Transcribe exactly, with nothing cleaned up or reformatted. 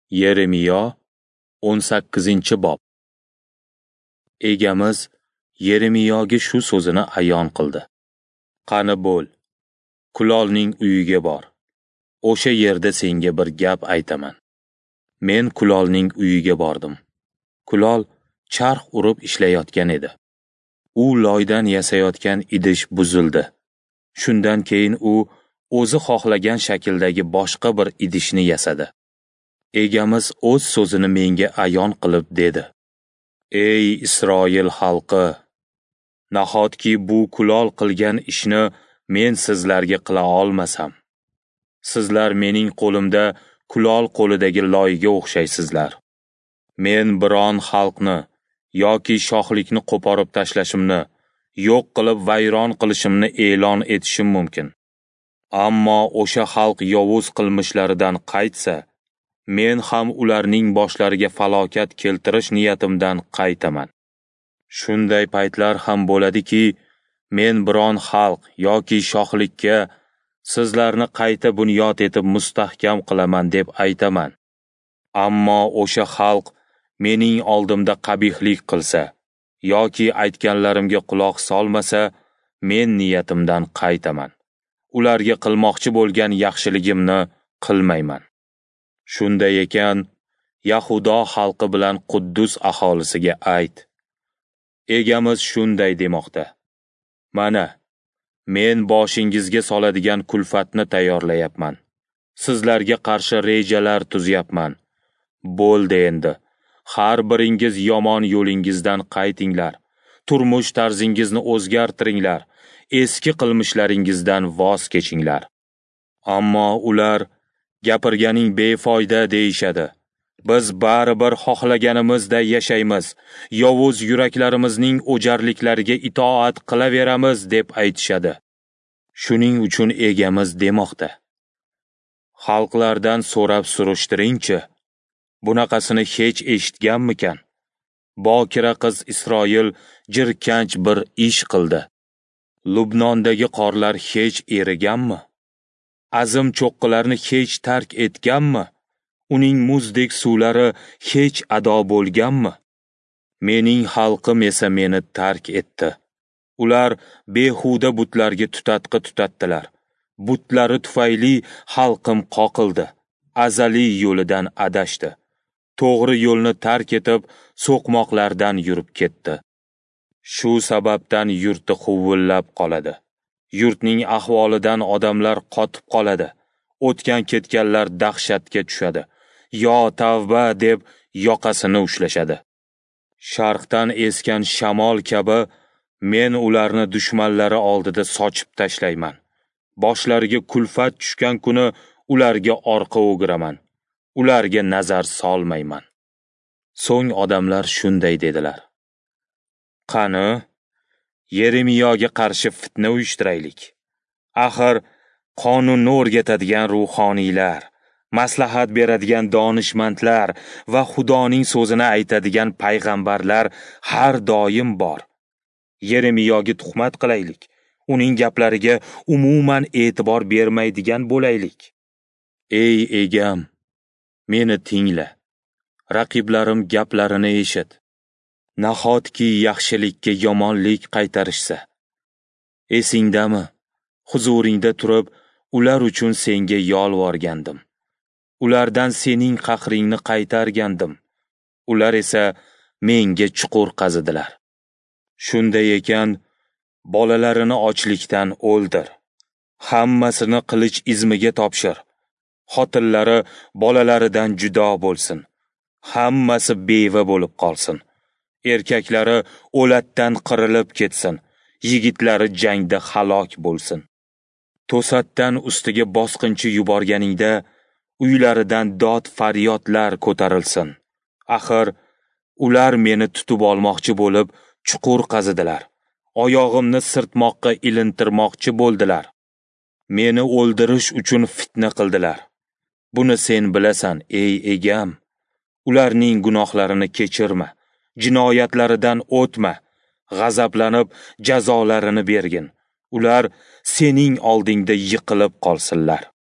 Yeremiyo o'n sakkizinchi bob. Egamiz Yeremiyoga shu so'zini ayon qildi. Qani bo'l, kulolning uyiga bor. O'sha yerda senga bir gap aytaman. Men kulolning uyiga bordim. Kulol charx urib ishlayotgan edi. U loydan yasayotgan idish buzildi. Shundan keyin u o'zi xohlagan shakldagi boshqa bir idishni yasadi. Egamiz o'z so'zini menga ayon qilib dedi. Ey Isroil xalqi, nahotki bu kulol qilgan ishni men sizlarga qila olmasam. Sizlar mening qo'limda kulol qo'lidagi loyga o'xshaysizlar. Men biron xalqni yoki shoxlikni qo'porib tashlashimni, yo'q qilib vayron qilishimni e'lon etishim mumkin. Ammo o'sha xalq yovuz qilmishlaridan qaytsa, men ham ularning boshlariga falokat keltirish niyatimdan qaytaman. Shunday paytlar ham bo'ladiki, men biron xalq yoki shoxlikka sizlarni qayta bunyod etib mustahkam qilaman deb aytaman. Ammo o'sha xalq mening oldimda qabihlik qilsa yoki aytganlarimga quloq solmasa, men niyatimdan qaytaman. Ularga qilmoqchi bo'lgan yaxshiligimni qilmayman. Shunday ekan, Yahudo xalqi bilan Quddus aholisiga ayt. Egamiz shunday demoqda. Mana, men boshingizga soladigan kulfatni tayyorlayapman. Sizlarga qarshi rejalar tuzyapman. Bo'ldi endi. Har biringiz yomon yo'lingizdan qaytinglar. Turmush tarzingizni o'zgartiringlar. Eski qilmishlaringizdan voz kechinglar. Ammo ular gapirganing befoyda deyishadi. Biz baribir xohlaganimizda yashaymiz, yovuz yuraklarimizning o'jarliklariga itoat qilaveramiz deb aytishadi. Shuning uchun egamiz demoqda. Xalqlardan so'rab surishtiringchi, bunaqasini hech eshitganmikan? Bokira qiz Isroil jirkanch bir ish qildi. Lubnondagi qorlar hech eriganmi? Azim cho'qqilarni hech tark etganmi? Uning muzdek suvlari hech ado bo'lganmi? Mening xalqim esa meni tark etdi. Ular behuda butlarga tutatqi tutatdilar. Butlari tufayli xalqim qoqildi. Azaliy yo'lidan adashdi. To'g'ri yo'lni tark etib, so'qmoqlardan yurib ketdi. Shu sababdan yurti huvillab qoladi. Yurtning ahvolidan odamlar qotib qoladi. O'tgan ketganlar dahshatga tushadi. Yo tavba deb yoqasini ushlashadi. Sharqdan esgan shamol kabi men ularni dushmanlari oldida sochib tashlayman. Boshlariga kulfat tushgan kuni ularga orqa o'giraman. Ularga nazar solmayman. So'ng odamlar shunday dedilar. Qani, Yeremiyoga qarshi fitna uyushtiraylik. Axir qonunni o'rgatadigan ruhoniylar, maslahat beradigan donishmandlar va Xudoning so'zini aytadigan payg'ambarlar har doim bor. Yeremiyoga tuhmat qilaylik. Uning gaplariga umuman e'tibor bermaydigan bo'laylik. Ey egam, meni tingla. Raqiblarim gaplarini eshit. Nahotki yaxshilikka yomonlik qaytarishsa. Esingdami? Huzuringda turib, ular uchun senga yolvorgandim. Ulardan sening qahringni qaytargandim. Ular esa menga chuqur qazidilar. Shunday ekan, bolalarini ochlikdan o'ldir. Hammasini qilich izmiga topshir. Xotinlari bolalaridan judo bo'lsin. Hammasi beva bo'lib qolsin. Erkaklari o'latdan qirilib ketsin. Yigitlari jangda halok bo'lsin. To'satdan ustiga bosqinchi yuborganingda uylaridan dod faryodlar ko'tarilsin. Axir ular meni tutib olmoqchi bo'lib chuqur qazidilar. Oyog'imni sirtmoqqa ilintirmoqchi bo'ldilar. Meni o'ldirish uchun fitna qildilar. Buni sen bilasan, ey egam. Ularning gunohlarini kechirma, jinoyatlaridan o'tma, g'azablanib jazolarini bergin. Ular sening oldingda yiqilib qolsinlar.